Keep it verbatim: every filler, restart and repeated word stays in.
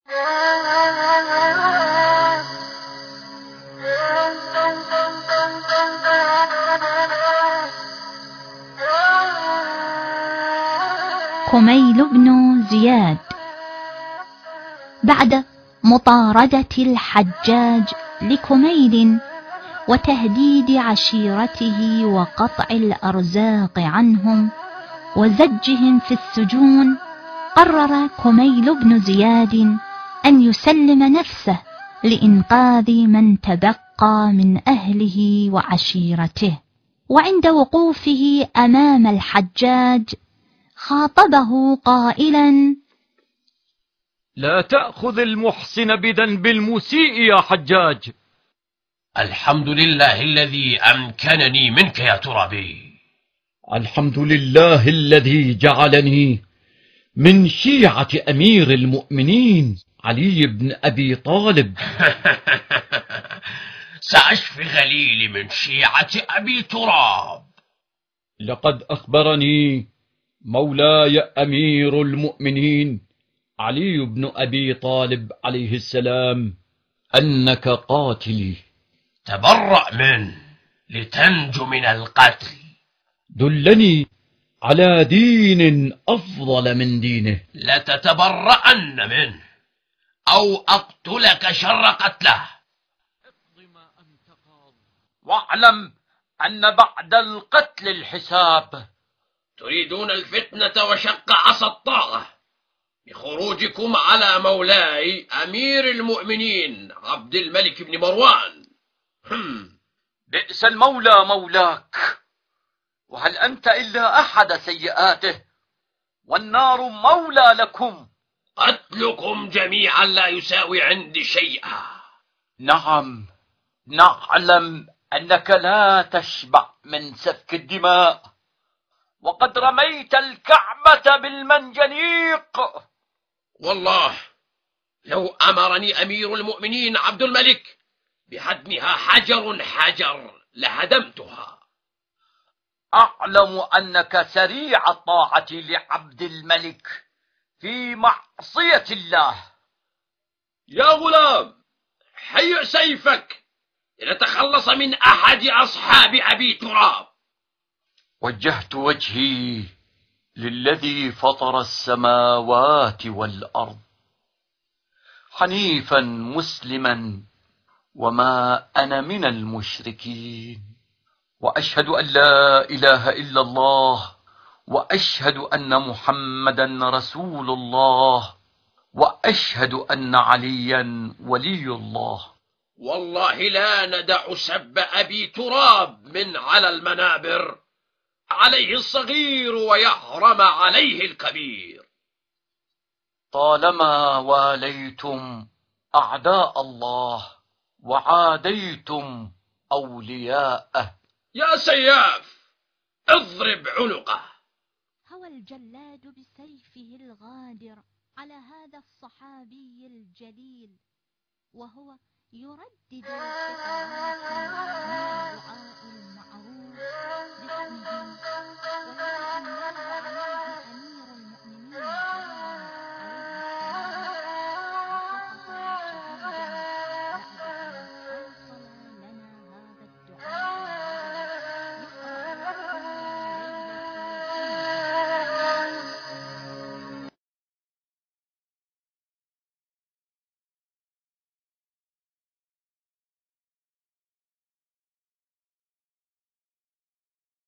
كميل بن زياد. بعد مطاردة الحجاج لكميل وتهديد عشيرته وقطع الأرزاق عنهم وزجهم في السجون، قرر كميل بن زياد أن يسلم نفسه لإنقاذ من تبقى من أهله وعشيرته. وعند وقوفه أمام الحجاج خاطبه قائلا: لا تأخذ المحسن بذنب المسيء يا حجاج. الحمد لله الذي أمكنني منك يا ترابي. الحمد لله الذي جعلني من شيعة أمير المؤمنين علي بن أبي طالب. سأشفي غليلي من شيعة أبي تراب. لقد أخبرني مولاي أمير المؤمنين علي بن أبي طالب عليه السلام أنك قاتلي. تبرأ منه لتنجو من القتل. دلني على دين أفضل من دينه. لتتبرأن منه أو أقتلك شر قتله. واعلم أن بعد القتل الحساب. تريدون الفتنة وشق عصا الطاغة بخروجكم على مولاي أمير المؤمنين عبد الملك بن مروان. هم. بئس المولى مولاك، وهل أنت إلا أحد سيئاته، والنار مولى لكم. قتلكم جميعا لا يساوي عندي شيئا. نعم، نعلم أنك لا تشبع من سفك الدماء، وقد رميت الكعبة بالمنجنيق. والله لو أمرني أمير المؤمنين عبد الملك بهدمها حجر حجر لهدمتها. أعلم أنك سريع الطاعة لعبد الملك في معصية الله. يا غلام، حيئ سيفك لنتخلص من أحد أصحاب أبي تراب. وجهت وجهي للذي فطر السماوات والأرض حنيفا مسلما، وما أنا من المشركين، وأشهد أن لا إله إلا الله، وأشهد أن محمدا رسول الله، وأشهد أن عليا ولي الله. والله لا ندع سب أبي تراب من على المنابر، عليه الصغير ويحرم عليه الكبير. طالما واليتم أعداء الله وعاديتم أولياءه. يا سياف، اضرب عنقه. هوى الجلاد بسيفه الغادر على هذا الصحابي الجليل، وهو يردد الخطوات من الدعاء المعروف باسمه، ويتأمل عليه أن